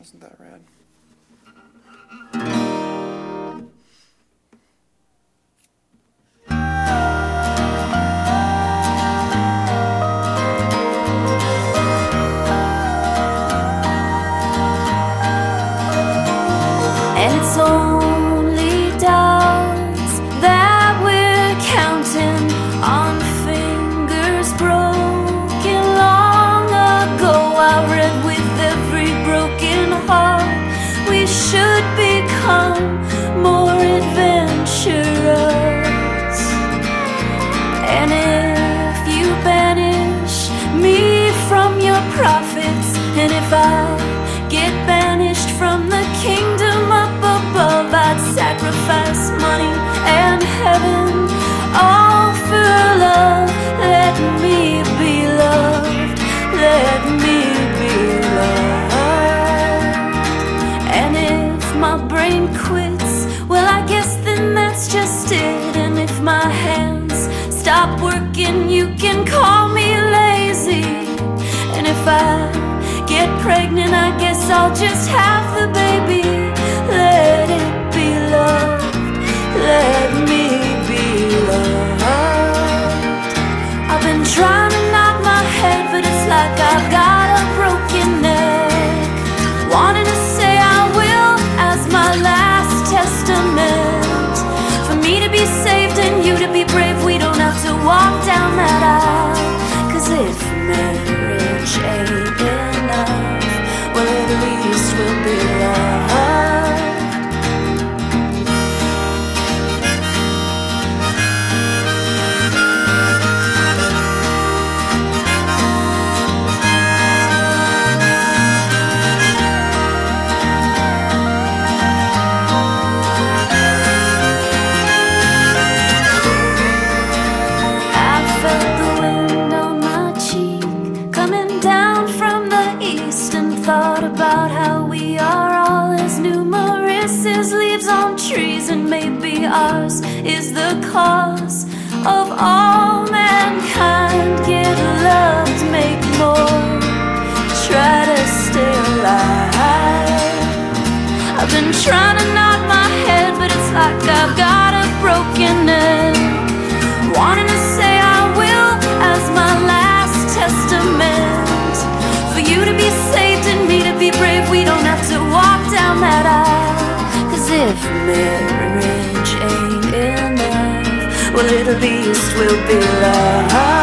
Isn't that rad? And it's only doubts that we're counting on fingers broken long ago. I read with every broken heart we should become more adventurous. And if you banish me from your prophets, and if I get banished from the kingdom up above, I'd sacrifice money and heaven all for love. Let me be loved, let me be loved. And if my brain quits, well, I guess then that's just it. And if my hands stop working, you can call me lazy. And if I get pregnant, I guess I'll just have the baby. Let it be love, let me be loved. I've been trying to nod my head, but it's like I've got a broken neck. Wanting to say I will as my last testament. For me to be saved and you to be brave, we don't have to walk down that aisle. 'Cause if marriage ain't enough, well, at least we'll be loved. I felt the wind on my cheek coming down from the east, and thought about how we are all as numerous as leaves on trees, and maybe ours is the cause of all mankind. Get loved, make more, try to stay alive. I've been trying to nod my head, but it's like I've got a broken neck. Wanting to say I will as my last testament. For you to be saved and me to be brave, we don't have to walk down that aisle. 'Cause if marriage ain't enough, well, at least we'll be loved.